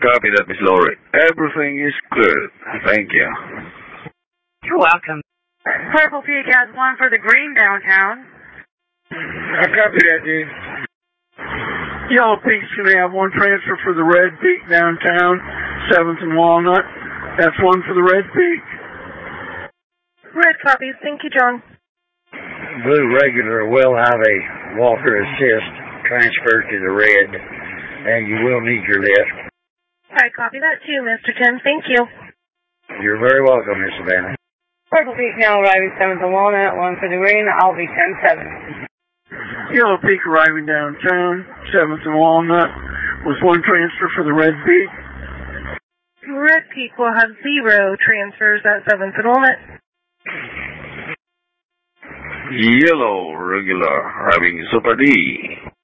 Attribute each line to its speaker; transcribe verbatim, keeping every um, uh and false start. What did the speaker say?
Speaker 1: Copy that, Miss Lori. Everything is good. Thank you.
Speaker 2: You're welcome.
Speaker 3: Purple Peak has one for the green downtown.
Speaker 4: I copy that, dude. Yellow Peak's going to have one transfer for the red peak downtown, seventh and Walnut. That's one for the red peak.
Speaker 3: Red copies. Thank you, John.
Speaker 5: Blue regular will have a Walker assist transfer to the red, and you will need your lift.
Speaker 3: I copy that too, Mister Tim. Thank you.
Speaker 5: You're very welcome, Miss Savannah.
Speaker 2: Purple Peak now arriving seventh and Walnut, one for the green. I'll be ten seven.
Speaker 4: Yellow Peak arriving downtown, seventh and Walnut, with one transfer for the red peak.
Speaker 3: Red Peak will have zero transfers at seventh and Walnut.
Speaker 1: Yellow regular having Super D.